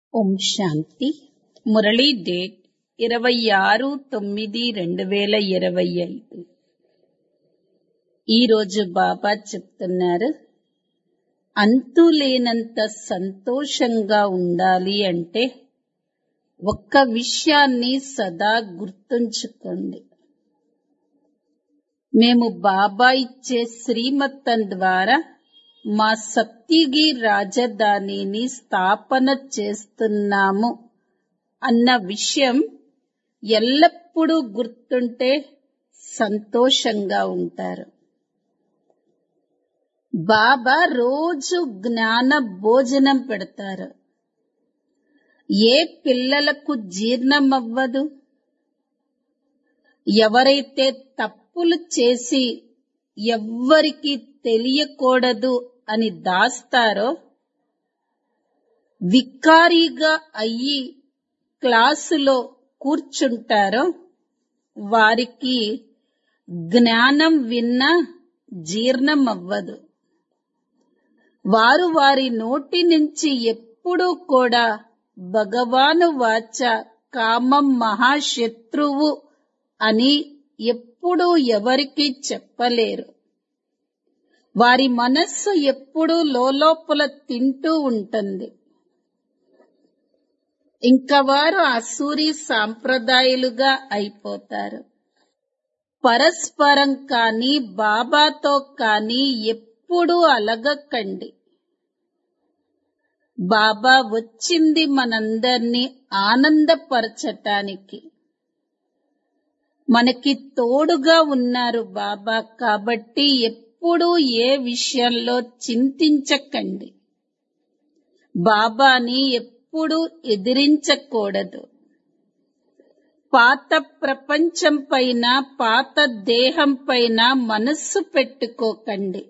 ఓం శాంతి. Murali date 26/9/2025. ఈరోజు బాబా చెప్తున్నారు, అంతులేనంత సంతోషంగా ఉండాలి అంటే ఒక్క విషయాన్ని సదా గుర్తుంచుకోండి. మేము బాబా ఇచ్చే శ్రీమతం ద్వారా మా సప్తగిరి రాజధానిని స్థాపన చేస్తున్నాము అన్న విషయం ఎల్లప్పుడూ గుర్తుంటే సంతోషంగా ఉంటారు. బాబా రోజు జ్ఞాన భోజనం పెడతారు. ఏ పిల్లలకు జీర్ణమవ్వదు? ఎవరైతే తప్పులు చేసి ఎవ్వరికీ తెలియకూడదు అని దాస్తారో, వికారీగా అయ్యి క్లాసులో కూర్చుంటారో, వారికి జ్ఞానం విన్నా జీర్ణమవ్వదు. వారు వారి నోటి నుంచి ఎప్పుడూ కూడా భగవాను వాచ కామం మహాశత్రువు అని ఎప్పుడూ ఎవరికీ చెప్పలేరు. వారి మనస్సు ఎప్పుడూ లోలోపల తింటూ ఉంటుంది. ఇంకా వారు అసూరి సాంప్రదాయాలుగా అయిపోతారు. పరస్పరం కానీ బాబాతో కానీ ఎప్పుడూ అలగకండి. బాబా వచ్చింది మనందర్నీ ఆనందపరచటానికి. మనకి తోడుగా ఉన్నారు బాబా, కాబట్టి ఎప్పుడూ ఏ విషయంలో చింతించకండి. బాబాని ఎప్పుడూ ఎదిరించకూడదు. పాత ప్రపంచం పైన, పాత దేహం పైన మనస్సు పెట్టుకోకండి.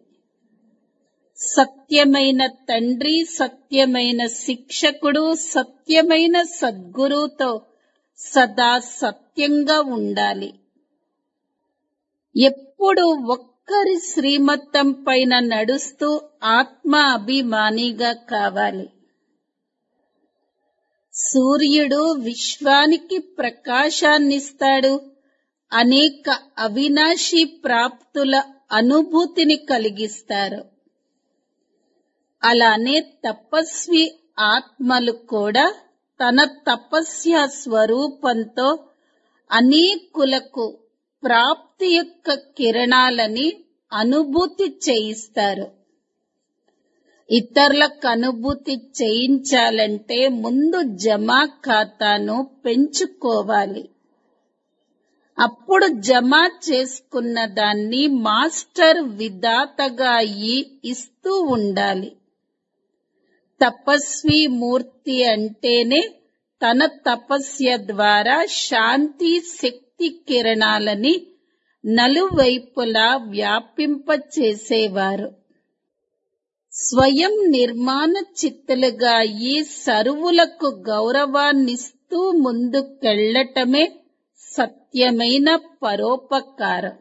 సత్యమైన తండ్రి, సత్యమైన శిక్షకుడు, సత్యమైన సద్గురువుతో సదా సత్యంగా ఉండాలి. ఎప్పుడు ఒక్కరి శ్రీమతం పైన నడుస్తూ ఆత్మ అభిమానిగా కావాలి. సూర్యుడు విశ్వానికి ప్రకాశాన్నిస్తాడు. అనేక అవినాశీ ప్రాప్తుల అనుభూతిని కలిగిస్తారు. అలానే తపస్వి ఆత్మలు కూడా తన తపస్య స్వరూపంతో అనేకులకు ప్రాప్తి యొక్క కిరణాలని అనుభూతి చేయిస్తారు. ఇతరులకు అనుభూతి చేయించాలంటే ముందు జమా ఖాతాను పెంచుకోవాలి. అప్పుడు జమా చేసుకున్న దాన్ని మాస్టర్ విధాతగా ఇస్తూ ఉండాలి. తపస్వి మూర్తి అంటేనే తన తపస్య ద్వారా శాంతి శక్తి కిరణాలని నలువైపులా వ్యాపింపచేసేవారు. స్వయం నిర్మాణ చిత్తులుగా సర్వులకు గౌరవాన్నిస్తూ ముందుకెళ్లటమే సత్యమైన పరోపకారం.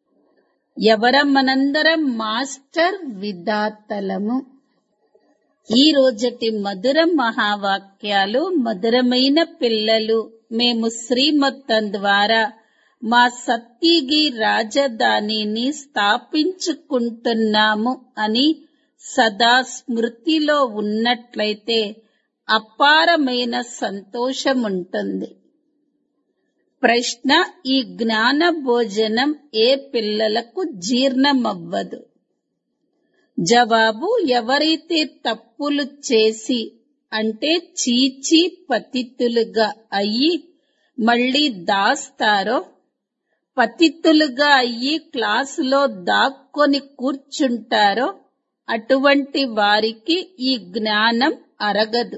మనందరం మాస్టర్ విధాతలము. ఈ రోజటి మధుర మహావాక్యాలు. మధురమైన పిల్లలు, మేము శ్రీమతం ద్వారా మా సత్యగిరి రాజధానిని స్థాపించుకుంటున్నాము అని సదా స్మృతిలో ఉన్నట్లయితే అపారమైన సంతోషముంటుంది. ప్రశ్న: ఈ జ్ఞాన భోజనం ఏ పిల్లలకు జీర్ణమవ్వదు? జవాబు: ఎవరైతే తప్పులు చేసి అంటే చీచి పతితులుగా అయ్యి మళ్ళీ దాస్తారో, పతితులుగా అయ్యి క్లాసులో దాక్కొని కూర్చుంటారో, అటువంటి వారికి ఈ జ్ఞానం అరగదు.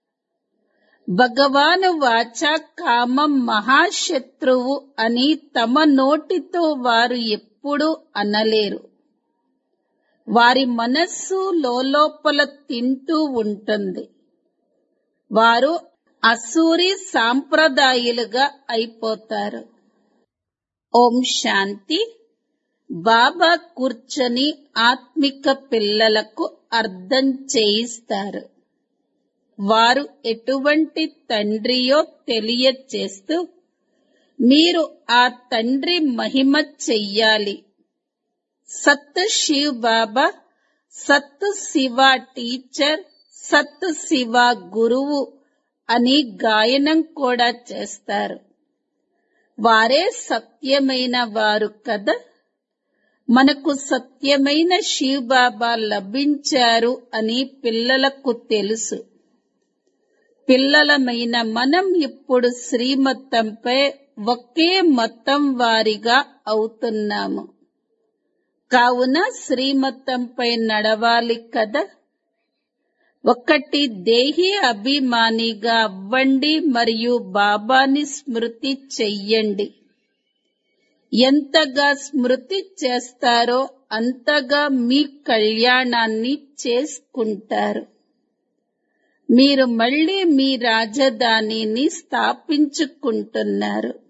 భగవాను వాచ కామం మహాశత్రువు అని తమ నోటితో వారు ఎప్పుడూ అనలేరు. వారి మనస్సు లోలోపల తింటూ ఉంటుంది. వారు అసూరి సాంప్రదాయాలుగా అయిపోతారు. ఓం శాంతి. బాబా కూర్చొని ఆత్మిక పిల్లలకు అర్థం చేయిస్తారు. వారు ఎటువంటి తండ్రియో తెలియచేస్తూ మీరు ఆ తండ్రి మహిమ చెయ్యాలి. సత్ శివ్ బాబా, సత్ శివ టీచర్, సత్ శివ గురువు అని గాయనం కూడా చేస్తారు. వారే సత్యమైన వారు కదా. మనకు సత్యమైన శివ్ బాబా లభించారు అని పిల్లలకు తెలుసు. పిల్లలమైన మనం ఇప్పుడు శ్రీమతంపై ఒకే మతం వారిగా అవుతున్నాము. కావున శ్రీమతంపై నడవాలి కదా. ఒకటి దేహి అభిమానిగా అవ్వండి మరియు బాబాని స్మృతి చెయ్యండి. ఎంతగా స్మృతి చేస్తారో అంతగా మీ కళ్యాణాన్ని చేసుకుంటారు. మీరు మళ్ళీ మీ రాజధానిని స్థాపించుకుంటున్నారు.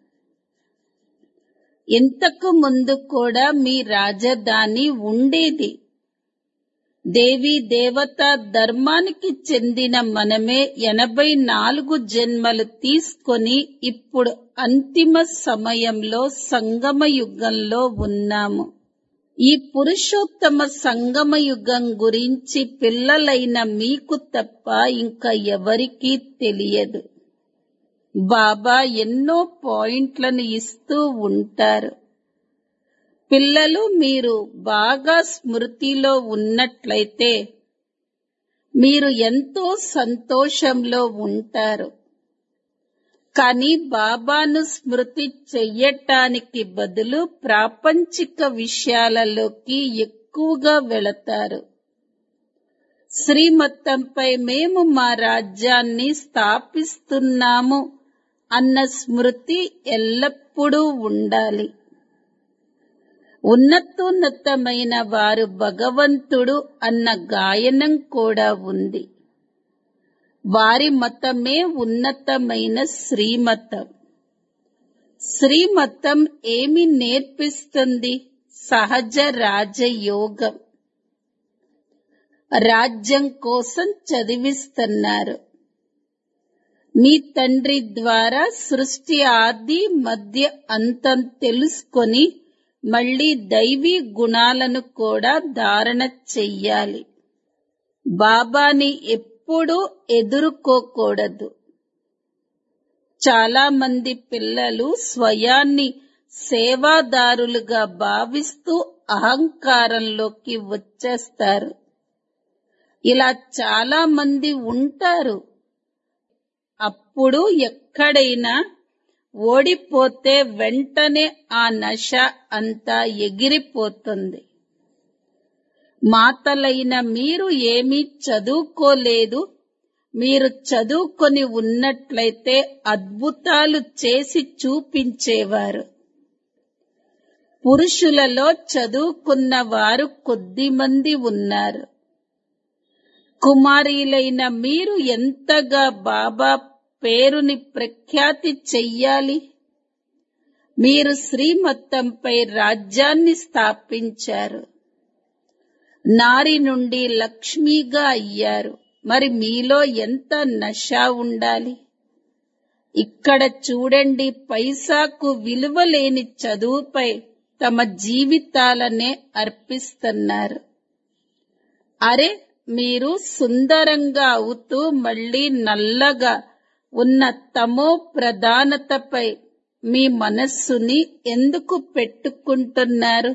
ఇంతకు ముందు కూడా మీ రాజధాని ఉండేది. దేవీ దేవతా ధర్మానికి చెందిన మనమే 84 జన్మలు తీసుకొని ఇప్పుడు అంతిమ సమయంలో సంగమ యుగంలో ఉన్నాము. ఈ పురుషోత్తమ సంగమ యుగం గురించి పిల్లలైన మీకు తప్ప ఇంకా ఎవరికీ తెలియదు. బాబా ఎన్నో పాయింట్లను ఇస్తూ ఉంటారు. పిల్లలు, మీరు బాగా స్మృతిలో ఉన్నట్లయితే మీరు ఎంతో సంతోషంలో ఉంటారు. కానీ బాబాను స్మృతి చెయ్యటానికి బదులు ప్రాపంచిక విషయాలలోకి ఎక్కువగా వెళతారు. శ్రీమతంపై మేము మా రాజ్యాన్ని స్థాపిస్తున్నాము అన్న స్మృతి ఎల్లప్పుడూ ఉండాలి. ఉన్నతోన్నతమైన వారు భగవంతుడు అన్న గాయనం కూడా ఉంది. వారి మతమే ఉన్నతమైన శ్రీమతం. శ్రీమతం ఏమి నేర్పిస్తుంది? సహజ రాజయోగం. రాజ్యం కోసం చదివిస్తున్నారు. మీ తండ్రి ద్వారా సృష్టి ఆది మధ్య అంతం తెలుసుకొని మళ్ళీ దైవీ గుణాలను కూడా ధారణ చెయ్యాలి. బాబాని ఎప్పుడూ ఎదుర్కోకూడదు. చాలా మంది పిల్లలు స్వయాన్ని సేవాదారులుగా భావిస్తూ అహంకారంలోకి వచ్చేస్తారు. ఇలా చాలా మంది ఉంటారు. అప్పుడు ఎక్కడైనా ఓడిపోతే వెంటనే ఆ నశ అంతా ఎగిరిపోతుంది. మాతలైన మీరు ఏమీ చదువుకోలేదు. మీరు చదువుకొని ఉన్నట్లయితే అద్భుతాలు చేసి చూపించేవారు. పురుషులలో చదువుకున్న వారు కొద్దిమంది ఉన్నారు. కుమారీలైన మీరు ఎంతగా బాబా పేరుని ప్రఖ్యాతి చెయ్యాలి. మీరు శ్రీమతంపై రాజ్యాన్ని స్థాపించారు. నారి నుండి లక్ష్మిగా అయ్యారు. మరి మీలో ఎంత నశ ఉండాలి. ఇక్కడ చూడండి, పైసాకు విలువలేని చదువుపై తమ జీవితాలనే అర్పిస్తున్నారు. అరే, మీరు సుందరంగా అవుతూ మళ్ళీ నల్లగా ఉన్న తమో ప్రధానతపై మీ మనస్సుని ఎందుకు పెట్టుకుంటున్నారు?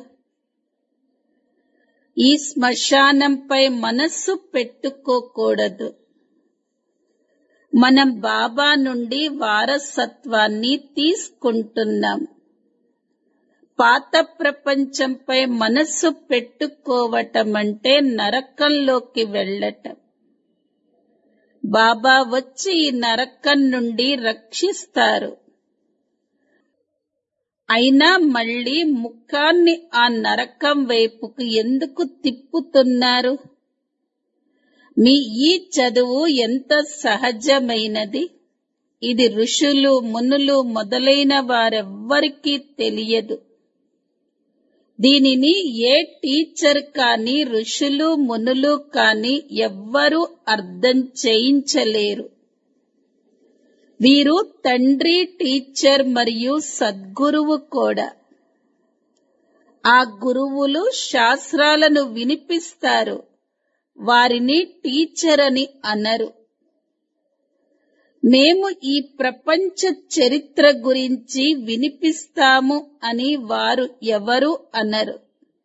ఈ శ్మశానంపై మనస్సు పెట్టుకోకూడదు. మనం బాబా నుండి వారసత్వాన్ని తీసుకుంటున్నాం. పాత ప్రపంచంపై మనస్సు పెట్టుకోవటం అంటే నరకంలోకి వెళ్ళటం. బాబా వచ్చి ఈ నరకం నుండి రక్షిస్తారు. అయినా మళ్ళీ ముఖాన్ని ఆ నరకం వైపుకు ఎందుకు తిప్పుతున్నారు? మీ ఈ చదువు ఎంత సహజమైనది. ఇది ఋషులు, మునులు మొదలైన వారెవ్వరికీ తెలియదు. దీనిని ఏ టీచర్ కాని ఋషులు మునులు కాని ఎవ్వరూ అర్థం చేయించలేరు. వీరు తండ్రి, టీచర్ మరియు సద్గురువు కూడా. ఆ గురువులు శాస్త్రాలను వినిపిస్తారు, వారిని టీచర్ అని అనరు. మేము ఈ ప్రపంచ చరిత్ర గురించి వినిపిస్తాము అని వారు ఎవరు అనరు.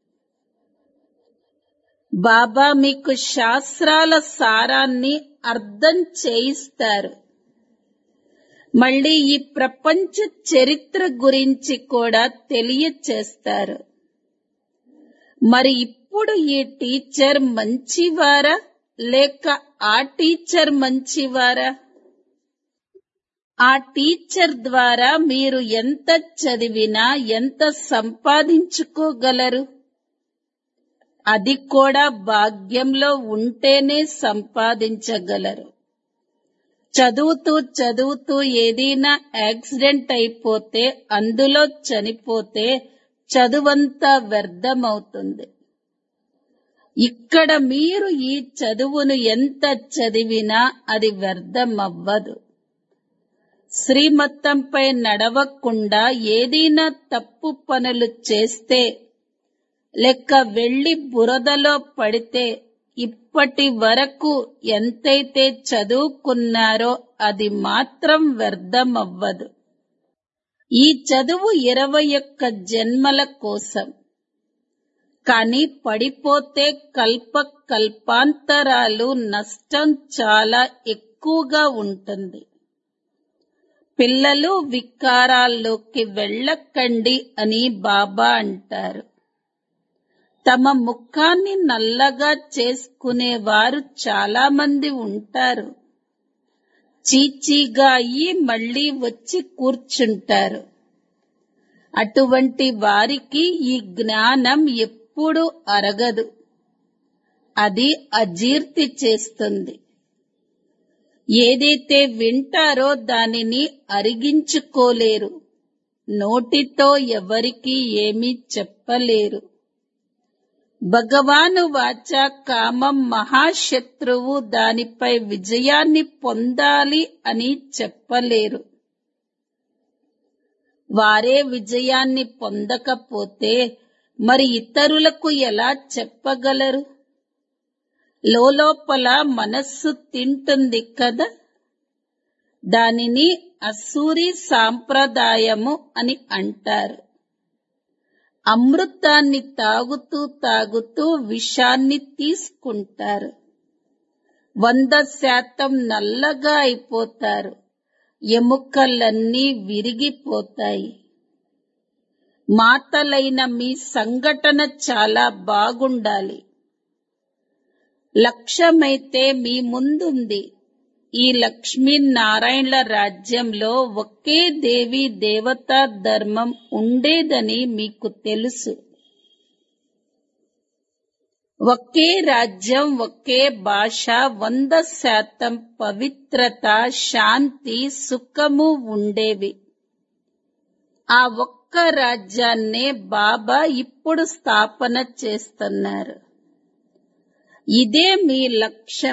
బాబా మీకు శాస్త్రాల సారాన్ని అర్థం చేయిస్తారు. మళ్ళీ ఈ ప్రపంచ చరిత్ర గురించి కూడా తెలియచేస్తారు. మరి ఇప్పుడు ఈ టీచర్ మంచివారా లేక ఆ టీచర్ మంచివారా? ఆ టీచర్ ద్వారా మీరు ఎంత చదివినా ఎంత సంపాదించుకోగలరు? అది కూడా భాగ్యంలో ఉంటేనే సంపాదించగలరు. చదువుతూ చదువుతూ ఏదైనా యాక్సిడెంట్ అయిపోతే, అందులో చనిపోతే చదువంతా వ్యర్థమవుతుంది. ఇక్కడ మీరు ఈ చదువును ఎంత చదివినా అది వ్యర్థమవ్వదు. శ్రీమతంపై నడవకుండా ఏదైనా తప్పు పనులు చేస్తే లేక వెళ్లి బురదలో పడితే ఇప్పటి వరకు ఎంతైతే చదువుకున్నారో అది మాత్రం వ్యర్థమవ్వదు. ఈ చదువు 21 జన్మల కోసం. కానీ పడిపోతే కల్పాంతరాలు నష్టం చాలా ఎక్కువగా ఉంటుంది. పిల్లలు వికారాల్లోకి వెళ్ళకండి అని బాబా అంటారు. తమ ముఖాన్ని నల్లగా చేసుకునేవారు చాలా మంది ఉంటారు. చీచీగా అయ్యి మళ్లీ వచ్చి కూర్చుంటారు. అటువంటి వారికి ఈ జ్ఞానం ఎప్పుడూ అరగదు. అది అజీర్తి చేస్తుంది. ఏదైతే వింటారో దానిని అరిగించుకోలేరు. నోటితో ఎవరికీ ఏమీ చెప్పలేరు. భగవాను వాచా కామం మహాశత్రువు, దానిపై విజయాన్ని పొందాలి అని చెప్పలేరు. వారే విజయాన్ని పొందకపోతే మరి ఇతరులకు ఎలా చెప్పగలరు? లోపల మనస్సు తింటుంది కదా. దానిని అసూరి సాంప్రదాయము అని అంటారు. అమృతాన్ని తాగుతూ తాగుతూ విషాన్ని తీసుకుంటారు. 100% నల్లగా అయిపోతారు. ఎముకలన్నీ విరిగిపోతాయి. మాటలైన మీ సంఘటన చాలా బాగుండాలి. లక్ష్యమైతే మీ ముందుంది. ఈ లక్ష్మీనారాయణల రాజ్యంలో ఒకే దేవీ దేవతా ధర్మం ఉండేదని మీకు తెలుసు. ఒకే రాజ్యం, ఒకే భాష, 100% పవిత్రత, శాంతి, సుఖము ఉండేవి. ఆ ఒక్క రాజ్యాన్నే బాబా ఇప్పుడు స్థాపన చేస్తున్నారు. ఇదే మీ లక్ష్యం.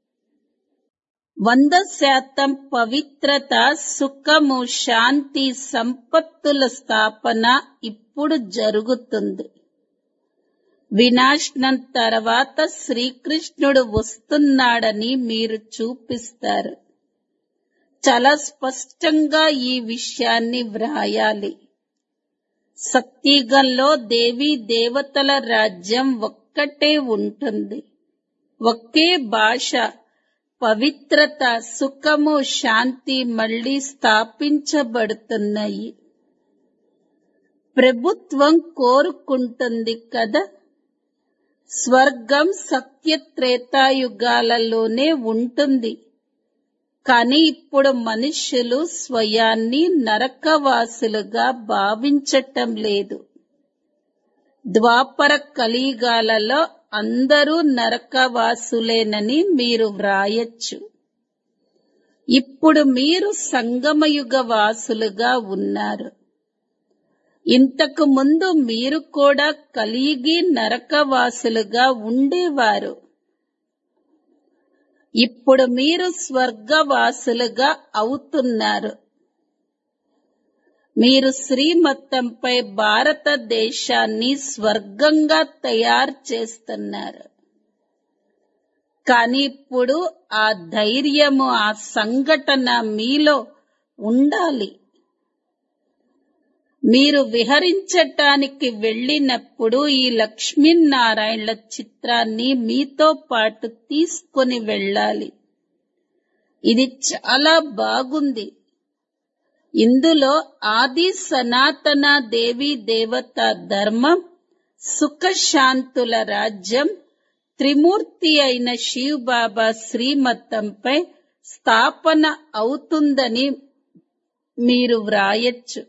100% పవిత్రత, సుఖము, శాంతి, సంపత్తుల స్థాపన ఇప్పుడు జరుగుతుంది. వినాశనం తర్వాత శ్రీకృష్ణుడు వస్తున్నాడని మీరు చూపిస్తారు. చాలా స్పష్టంగా ఈ విషయాన్ని వ్రాయాలి. సత్యుగంలో దేవీ దేవతల రాజ్యం ఒక్కటే ఉంటుంది. ఒకే భాష, పవిత్రత, సుఖము, శాంతి మళ్లీ స్థాపించబడుతున్నాయి. ప్రభుత్వం కోరుకుంటుంది కదా. స్వర్గం సత్యత్రేతాయుగాలలోనే ఉంటుంది. కానీ ఇప్పుడు మనుష్యులు స్వయాన్ని నరకవాసులుగా భావించటం లేదు. ద్వాపర కలియుగాలలో అందరూ నరకవాసులేనని మీరు వ్రాయచ్చు. ఇప్పుడు మీరు సంగమయుగ వాసులుగా ఉన్నారు. ఇంతకు ముందు మీరు కూడా కలియుగి నరకవాసులుగా ఉండేవారు. ఇప్పుడు మీరు స్వర్గవాసులుగా అవుతున్నారు. మీరు శ్రీమతంపై భారతదేశాన్ని స్వర్గంగా తయారు చేస్తున్నారు. కానీ ఇప్పుడు ఆ ధైర్యము, ఆ సంఘటన మీలో ఉండాలి. మీరు విహరించటానికి వెళ్ళినప్పుడు ఈ లక్ష్మీనారాయణల చిత్రాన్ని మీతో పాటు తీసుకొని వెళ్ళాలి. ఇది చాలా బాగుంది. ఇందులో ఆది సనాతన దేవీ దేవత ధర్మం, సుఖశాంతుల రాజ్యం, త్రిమూర్తి అయిన శివ్ బాబా శ్రీమతంపై స్థాపన అవుతుందని మీరు వ్రాయొచ్చు.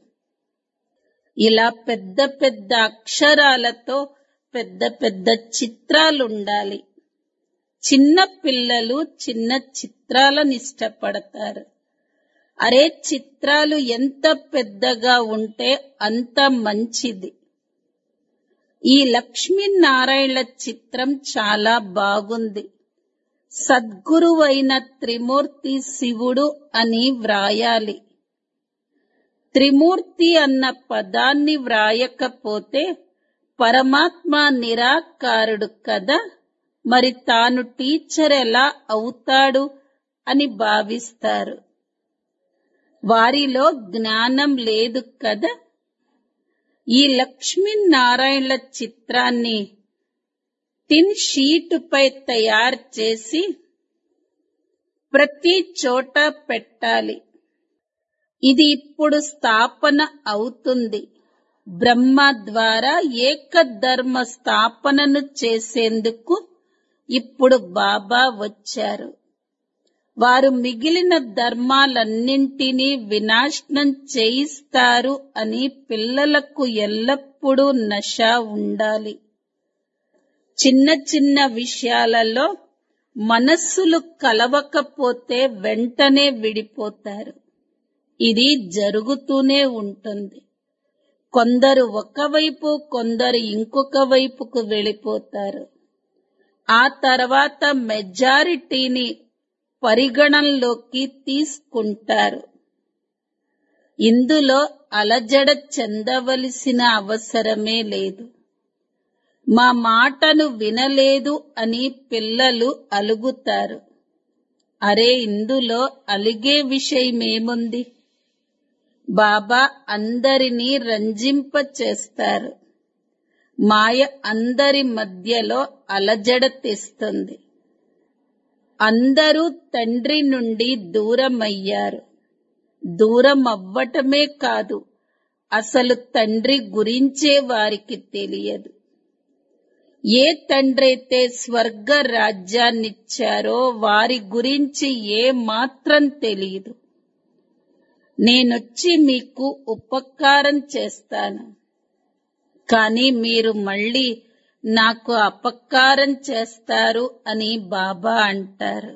ఇలా పెద్ద పెద్ద అక్షరాలతో పెద్ద పెద్ద చిత్రాలుండాలి. చిన్న పిల్లలు చిన్న చిత్రాలను ఇష్టపడతారు. అరే, చిత్రాలు ఎంత పెద్దగా ఉంటే అంత మంచిది. ఈ లక్ష్మీనారాయణల చిత్రం చాలా బాగుంది. సద్గురువైన త్రిమూర్తి శివుడు అని వ్రాయాలి. త్రిమూర్తి అన్న పదాన్ని వ్రాయకపోతే పరమాత్మ నిరాకారుడు కదా, మరి తాను టీచర్ ఎలా అవుతాడు అని భావిస్తారు. వారిలో జ్ఞానం లేదు కదా. ఈ లక్ష్మీనారాయణల చిత్రాన్ని టిన్ షీటుపై తయారు చేసి ప్రతి చోట పెట్టాలి. ఇది ఇప్పుడు స్థాపన అవుతుంది. బ్రహ్మ ద్వారా ఏకధర్మ స్థాపనను చేసేందుకు ఇప్పుడు బాబా వచ్చారు. వారు మిగిలిన ధర్మాలన్నింటినీ వినాశనం చేయిస్తారు అని పిల్లలకు ఎల్లప్పుడూ నశ ఉండాలి. చిన్న చిన్న విషయాలలో మనస్సులు కలవకపోతే వెంటనే విడిపోతారు. ఇది జరుగుతూనే ఉంటుంది. కొందరు ఒకవైపు, కొందరు ఇంకొక వైపుకు వెళ్ళిపోతారు. ఆ తర్వాత మెజారిటీని పరిగణనలోకి తీసుకుంటారు. ఇందులో అలజడ చెందవలసిన అవసరమే లేదు. మా మాటను వినలేదు అని పిల్లలు అలుగుతారు. అరే, ఇందులో అలిగే విషయమేముంది? బాబా అందరినీ రంజింప చేస్తారు. మాయ అందరి మధ్యలో అలజడ తెస్తుంది. అందరూ తండ్రి నుండి దూరమయ్యారు. దూరం అవ్వటమే కాదు, అసలు తండ్రి గురించే వారికి తెలియదు. ఏ తండ్రైతే స్వర్గ రాజ్యాన్నిచ్చారో వారి గురించి ఏ మాత్రం తెలియదు. నేనొచ్చి మీకు ఉపకారం చేస్తాను, కానీ మీరు మళ్ళీ నాకు అపకారం చేస్తారు అని బాబా అంటారు.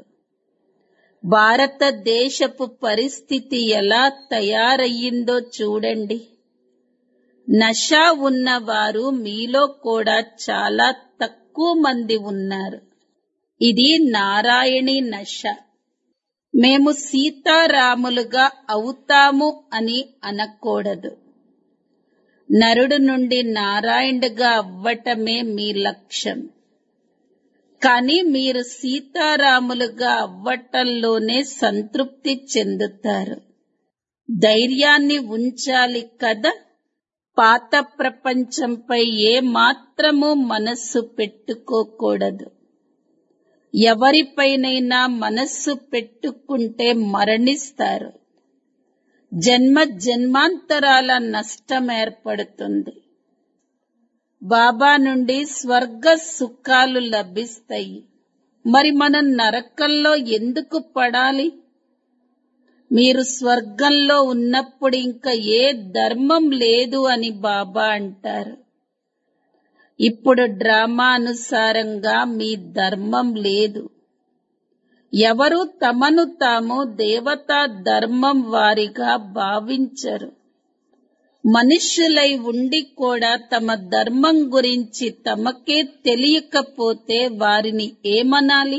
భారతదేశపు పరిస్థితి ఎలా తయారయ్యిందో చూడండి. నశ ఉన్నవారు మీలో కూడా చాలా తక్కువ మంది ఉన్నారు. ఇది నారాయణి నశ. మేము సీతారాములుగా అవుతాము అని అనకూడదు. నరుడు నుండి నారాయణుడిగా అవ్వటమే మీ లక్ష్యం. కానీ మీరు సీతారాములుగా అవ్వటంలోనే సంతృప్తి చెందుతారు. ధైర్యాన్ని ఉంచాలి కదా. పాత ప్రపంచంపై ఏ మాత్రము మనస్సు పెట్టుకోకూడదు. ఎవరిపైనైనా మనస్సు పెట్టుకుంటే మరణిస్తారు. జన్మ జన్మాంతరాల నష్టం ఏర్పడుతుంది. బాబా నుండి స్వర్గ సుఖాలు లభిస్తాయి. మరి మనం నరకంలో ఎందుకు పడాలి? మీరు స్వర్గంలో ఉన్నప్పుడు ఇంకా ఏ ధర్మం లేదు అని బాబా అంటారు. ఇప్పుడు డ్రామా అనుసారంగా మీ ధర్మం లేదు. ఎవరు తమను తాము దేవతా ధర్మం వారిగా భావించరు. మనుష్యులై ఉండి కూడా తమ ధర్మం గురించి తమకే తెలియకపోతే వారిని ఏమనాలి?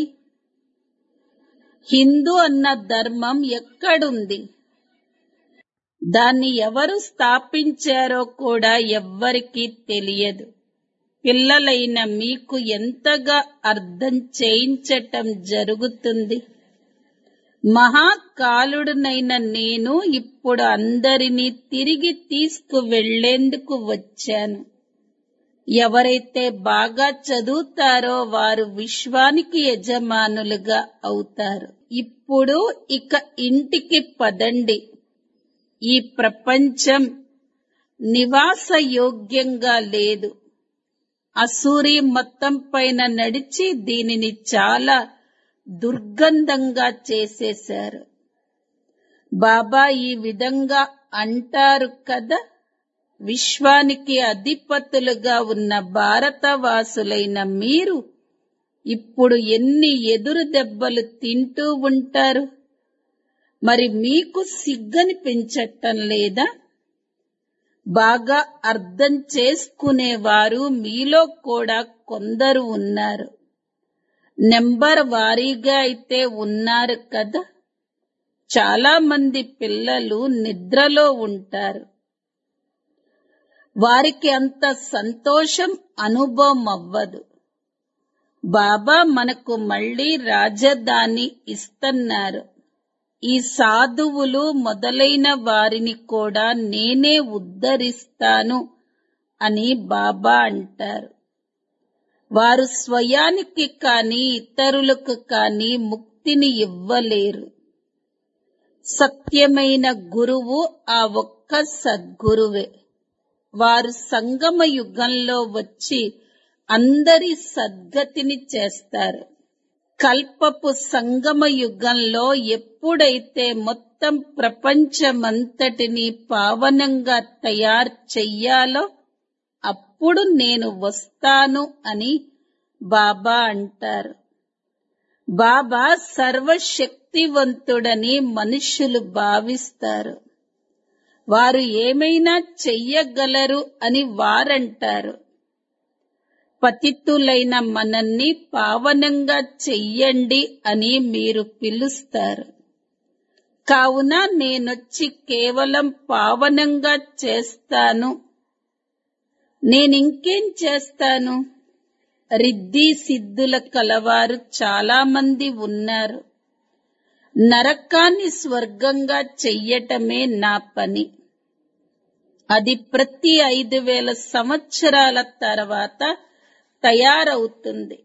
హిందూ అన్న ధర్మం ఎక్కడుంది? దాన్ని ఎవరు స్థాపించారో కూడా ఎవ్వరికీ తెలియదు. పిల్లలైన మీకు ఎంతగా అర్థం చేయించటం జరుగుతుంది. మహాకాలుడునైన నేను ఇప్పుడు అందరినీ తిరిగి తీసుకువెళ్లేందుకు వచ్చాను. ఎవరైతే బాగా చదువుతారో వారు విశ్వానికి యజమానులుగా అవుతారు. ఇప్పుడు ఇక ఇంటికి పదండి. ఈ ప్రపంచం నివాసయోగ్యంగా లేదు. అసూరి మొత్తం పైన నడిచి దీనిని చాలా దుర్గంధంగా చేసేశారు. బాబా ఈ విధంగా అంటారు కదా, విశ్వానికి అధిపతులుగా ఉన్న భారతవాసులైన మీరు ఇప్పుడు ఎన్ని ఎదురు దెబ్బలు తింటూ ఉంటారు. మరి మీకు సిగ్గనిపించటం లేదా? బాగా అర్థం చేసుకునేవారు మీలో కూడా కొందరు ఉన్నారు. నెంబర్ వారీగా అయితే ఉన్నారు కదా. చాలా మంది పిల్లలు నిద్రలో ఉంటారు. వారికి అంత సంతోషం అనుభవం అవ్వదు. బాబా మనకు మళ్ళీ రాజధాని ఇస్తున్నారు. ఈ సాధువులు మొదలైన వారిని కూడా నేనే ఉద్ధరిస్తాను అని బాబా అంటారు. వారు స్వయానికి కాని ఇతరులకు కాని ముక్తిని ఇవ్వలేరు. సత్యమైన గురువు ఆ ఒక్క సద్గురువే. వారు సంగమ యుగంలో వచ్చి అందరి సద్గతిని చేస్తారు. కల్పపు సంగమ యుగంలో ఎప్పుడైతే మొత్తం ప్రపంచమంతటిని పావనంగా తయారు చెయ్యాలో అప్పుడు నేను వస్తాను అని బాబా అంటారు. బాబా సర్వశక్తివంతుడని మనుష్యులు భావిస్తారు. వారు ఏమైనా చెయ్యగలరు అని వారంటారు. పతితులైన మనల్ని పావనంగా చెయ్యండి అని మీరు పిలుస్తారు. కావున నేనొచ్చి కేవలం పావనంగా చేస్తాను. నేనింకేం చేస్తాను? రిద్ధి సిద్ధుల కలవారు చాలా మంది ఉన్నారు. నరకాన్ని స్వర్గంగా చెయ్యటమే నా పని. అది ప్రతి 5000 సంవత్సరాల తర్వాత తయారవుతుంది.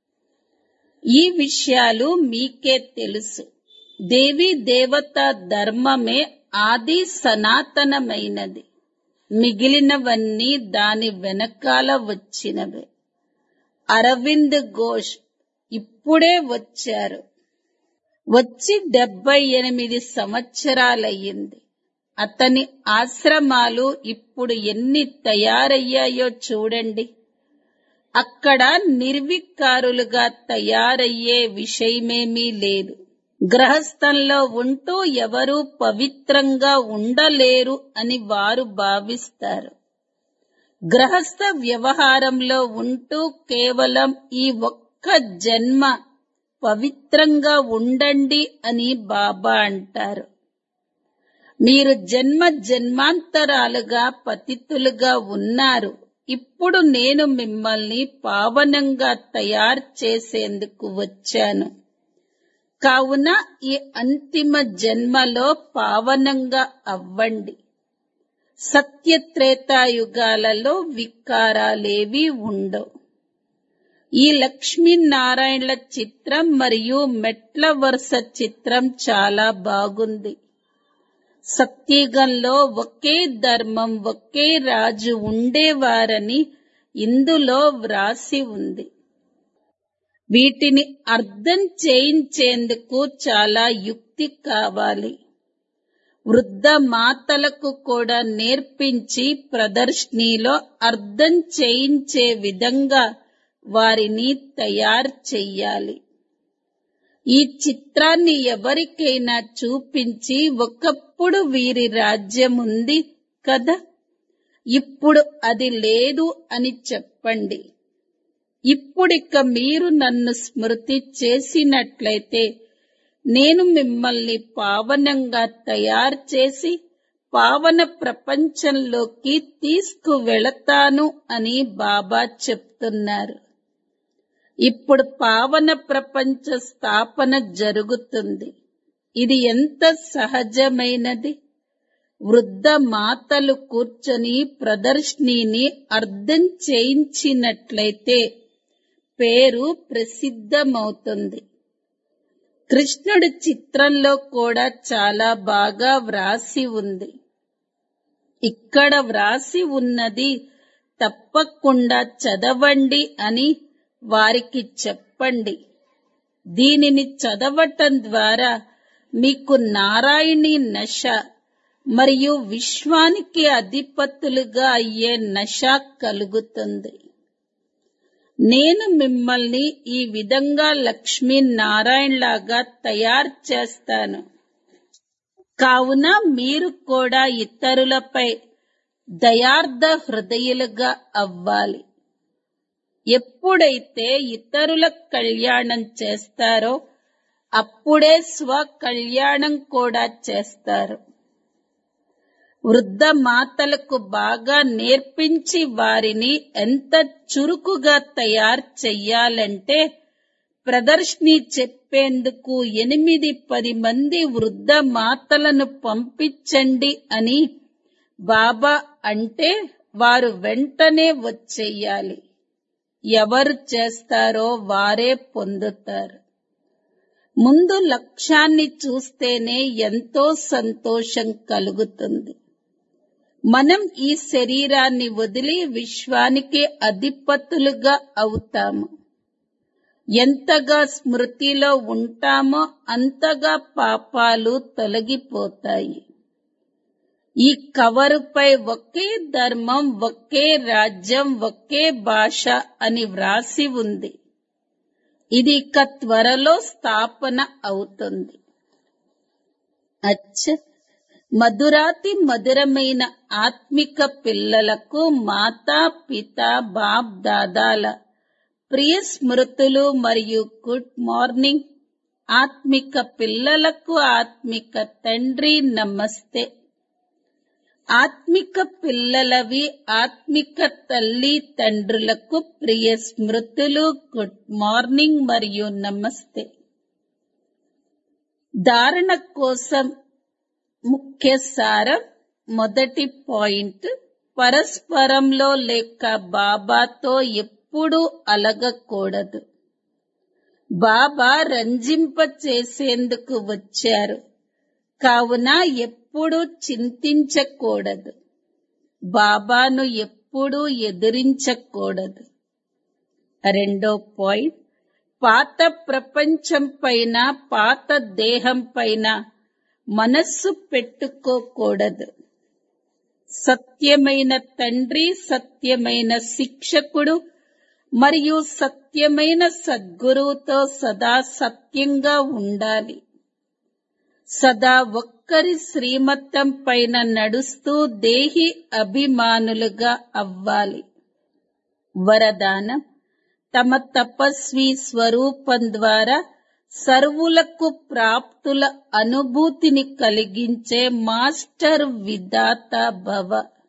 ఈ విషయాలు మీకే తెలుసు. దేవీ దేవత ధర్మమే ఆది సనాతనమైనది. మిగిలినవన్నీ దాని వెనకాల వచ్చినవే. అరవింద్ ఘోష్ ఇప్పుడే వచ్చారు. వచ్చి 78 సంవత్సరాలయ్యింది. అతని ఆశ్రమాలు ఇప్పుడు ఎన్ని తయారయ్యాయో చూడండి. అక్కడ నిర్వికారులుగా తయారయ్యే విషయమేమీ లేదు. గృహస్థంలో ఉంటూ ఎవరూ పవిత్రంగా ఉండలేరు అని వారు భావిస్తారు. గృహస్థ వ్యవహారంలో ఉంటూ కేవలం ఈ ఒక్క జన్మ పవిత్రంగా ఉండండి అని బాబా అంటారు. మీరు జన్మ జన్మాంతరాలుగా పతితులుగా ఉన్నారు. ఇప్పుడు నేను మిమ్మల్ని పావనంగా తయారు చేసేందుకు వచ్చాను. కావున ఈ అంతిమ జన్మలో పావనంగా అవ్వండి. సత్యత్రేతాయుగాలలో వికారాలేవీ ఉండవు. ఈ లక్ష్మీనారాయణల చిత్రం మరియు మెట్ల వరుస చిత్రం చాలా బాగుంది. సత్యుగంలో ఒకే ధర్మం, ఒకే రాజు ఉండేవారని ఇందులో వ్రాసి ఉంది. వీటిని అర్థం చేయించేందుకు చాలా యుక్తి కావాలి. వృద్ధ మాతలకు కూడా నేర్పించి ప్రదర్శనలో అర్థం చేయించే విధంగా వారిని తయారు చెయ్యాలి. ఈ చిత్రాన్ని ఎవరికైనా చూపించి ఒకప్పుడు వీరి రాజ్యం ఉంది కదా, ఇప్పుడు అది లేదు అని చెప్పండి. ఇప్పుడిక మీరు నన్ను స్మృతి చేసినట్లయితే నేను మిమ్మల్ని పావనంగా తయారు చేసి పావన ప్రపంచంలోకి తీసుకువెళతాను అని బాబా చెప్తున్నారు. ఇప్పుడు పావన ప్రపంచ స్థాపన జరుగుతుంది. ఇది ఎంత సహజమైనది. వృద్ధ మాతలు కూర్చొని ప్రదర్శనని అర్థం చేయించినట్లయితే పేరు ప్రసిద్ధమవుతుంది. కృష్ణుడి చిత్రంలో కూడా చాలా బాగా వ్రాసి ఉంది. ఇక్కడ వ్రాసి ఉన్నది తప్పకుండా చదవండి అని వారికి చెప్పండి. దీనిని చదవటం ద్వారా మీకు నారాయణీ నశ మరియు విశ్వానికి అధిపతులుగా అయ్యే నశ కలుగుతుంది. నేను మిమ్మల్ని ఈ విధంగా లక్ష్మీనారాయణలాగా తయారు చేస్తాను. కావున మీరు కూడా ఇతరులపై దయార్థ హృదయులుగా అవ్వాలి. ఎప్పుడైతే ఇతరుల కళ్యాణం చేస్తారో అప్పుడే స్వ కళ్యాణం కూడా చేస్తారు. వృద్ధ మాతలకు బాగా నేర్పించి వారిని ఎంత చురుకుగా తయారు చెయ్యాలంటే ప్రదర్శని చెప్పేందుకు 8-10 మంది వృద్ధ మాతలను పంపించండి అని బాబా అంటే వారు వెంటనే వచ్చేయాలి. ఎవరు చేస్తారో వారే పొందుతారు. ముందు లక్ష్యాన్ని చూస్తేనే ఎంతో సంతోషం కలుగుతుంది. మనం ఈ శరీరాన్ని వదిలి విశ్వానికి అధిపతులుగా అవుతాము. ఎంతగా స్మృతిలో ఉంటామో అంతగా పాపాలు తొలగిపోతాయి. ఈ కవరుపై ఒకే ధర్మం, ఒకే రాజ్యం, ఒకే భాష అని వ్రాసి ఉంది. ఇది ఇక త్వరలో స్థాపన అవుతుంది. మధురాతి మధురమైన ఆత్మిక పిల్లలకు మాతా పిత బాప్ దాదాల ప్రియ స్మృతులు మరియు గుడ్ మార్నింగ్. ఆత్మిక పిల్లలకు ఆత్మిక తండ్రి నమస్తే. ఆత్మిక పిల్లలవి ఆత్మిక తల్లి తండ్రులకు ప్రియ స్మృతులు, గుడ్ మార్నింగ్ మరియు నమస్తే. ధారణ కోసం ముఖ్య సారం. మొదటి పాయింట్, పరస్పరంలో లేక బాబాతో ఎప్పుడూ అలగకూడదు. బాబా రంజింప చేసేందుకు వచ్చారు, కావున ఎప్పుడూ చింతించకూడదు. బాబాను ఎప్పుడూ ఎదిరించకూడదు. రెండో పాయింట్, పాత ప్రపంచం పైన, పాత దేహం పైన మనస్సు పెట్టుకోకూడదు. సత్యమైన తండ్రి, సత్యమైన శిక్షకుడు మరియు సత్యమైన సద్గురువుతో సదా సత్యంగా ఉండాలి. సదా ఒక్కరి శ్రీమతం పైన నడుస్తూ దేహి అభిమానులుగా అవ్వాలి. వరదానం, తమ తపస్వి స్వరూపం ద్వారా సర్వులకు ప్రాప్తుల అనుభూతిని కలిగించే మాస్టర్ విధాత భవ.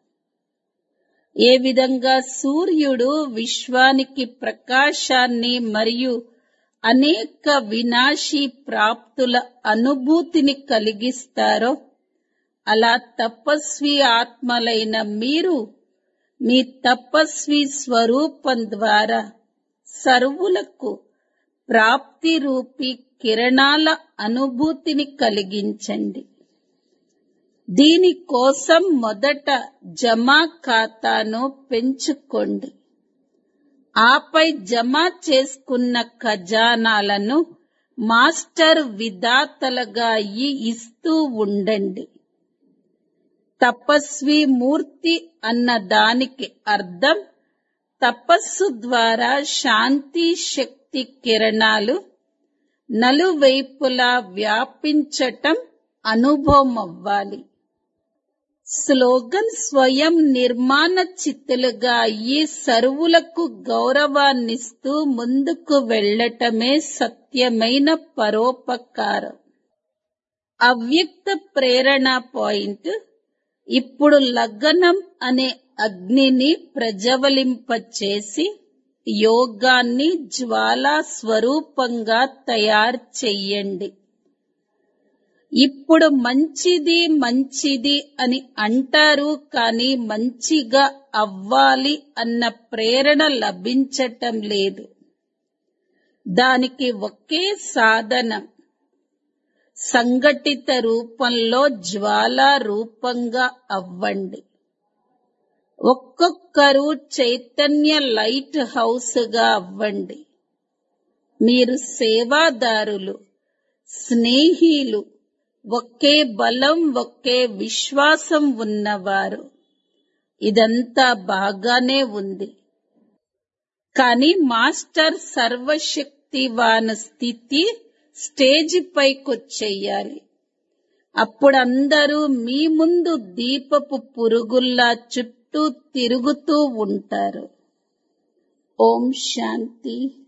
ఏ విధంగా సూర్యుడు విశ్వానికి ప్రకాశాన్ని మరియు అనేక వినాశీ ప్రాప్తుల అనుభూతిని కలిగిస్తారో, అలా తపస్వి ఆత్మలైన మీరు మీ తపస్వి స్వరూపం ద్వారా సర్వులకు ప్రాప్తి రూపీ కిరణాల అనుభూతిని కలిగించండి. దీనికోసం మొదట జమా ఖాతాను పెంచుకోండి. ఆపై జమా చేసుకున్న ఖజానాలను మాస్టర్ విధాతలుగా ఇస్తూ ఉండండి. తపస్వి మూర్తి అన్న దానికి అర్థం తపస్సు ద్వారా శాంతి శక్తి కిరణాలు నలువైపులా వ్యాపించటం అనుభవం అవ్వాలి. స్లోగన్ స్వయం నిర్మాణ చిత్తులుగా ఈ సర్వులకు గౌరవాన్నిస్తూ ముందుకు వెళ్ళటమే సత్యమైన పరోపకారం. అవ్యక్త ప్రేరణ పాయింట్. ఇప్పుడు లగ్నం అనే అగ్నిని ప్రజ్వలింపచేసి యోగాన్ని జ్వాలా స్వరూపంగా తయారు చెయ్యండి. ఇప్పుడు మంచిది మంచిది అని అంటారు, కానీ మంచిగా అవ్వాలి అన్న ప్రేరణ లభించటం లేదు. దానికి ఒకే సాధనం సంఘటిత రూపంలో జ్వాలా రూపంగా అవ్వండి. ఒక్కొక్కరు చైతన్య లైట్ హౌస్ గా అవ్వండి. మీరు సేవాదారులు, స్నేహిలు, ఒకే బలం ఒకే విశ్వాసం ఉన్నవారు. ఇదంతా బాగానే ఉంది, కానీ మాస్టర్ సర్వశక్తివాన స్థితి స్టేజి పైకొచ్చెయ్యాలి. అప్పుడందరూ మీ ముందు దీపపు పురుగుల్లా చుట్టూ తిరుగుతూ ఉంటారు. ఓం శాంతి.